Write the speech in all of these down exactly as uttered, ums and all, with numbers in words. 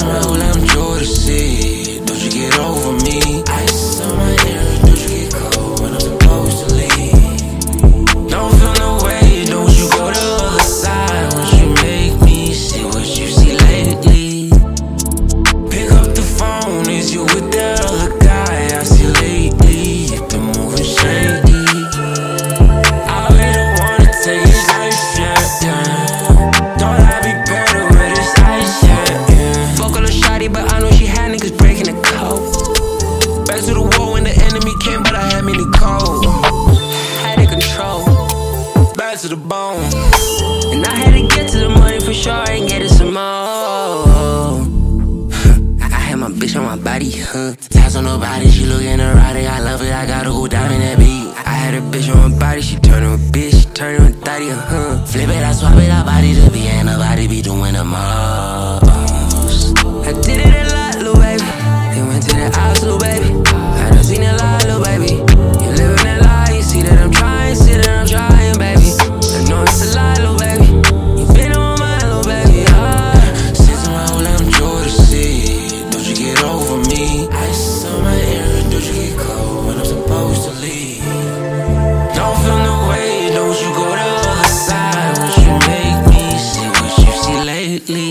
around, I'm Jodeci. Don't you get over me. Ice on my ears, don't you get cold when I'm supposed to leave. Don't feel no way, don't you go the other side. Once you make me see what you see lately. Pick up the phone, is you with that other guy I see lately? You've been moving shady. I really don't wanna take his life, yeah, yeah. Thought I'd be better with this ice, yeah, yeah. Fuck on a shawty, but I know she had niggas breaking the code. Back to the war when the enemy came, but I had many cold. Had it control, back to the bone. And I had to get to the money for sure and get it some more. I had my bitch on my body, huh? Tats on her body, she looking erotic. I love it, I gotta go dive in that beat. I had a bitch on my body, she turned to a bitch, she turned to a thotty, huh? Flip it, I swap it, I body to be, and nobody be doing the most. I did it a lot, little baby. It went to the house, little baby. I done seen a lot, little baby. You living that lie, you see that I'm trying, see that I'm trying, baby. I know it's a lie, little baby. You been on my mind, little baby, ah. Since I'm out, I'm Jodeci. Don't you get over me. Ice on my ears, don't you get cold when I'm supposed to leave. Don't feel no way, don't you go the other side. Once you make me see what you see lately.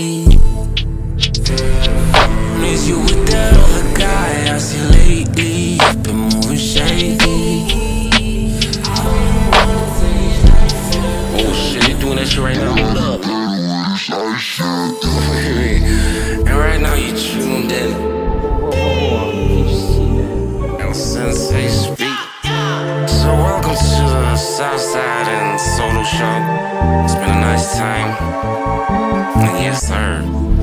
Is you with that other guy I see lately? You've been moving shady. Oh shit, they doing that shit right now. Hold up. And right now you tuned in. El Sensei Speak. So welcome to the Southside and Solo Show. It's been a nice time. Yes sir.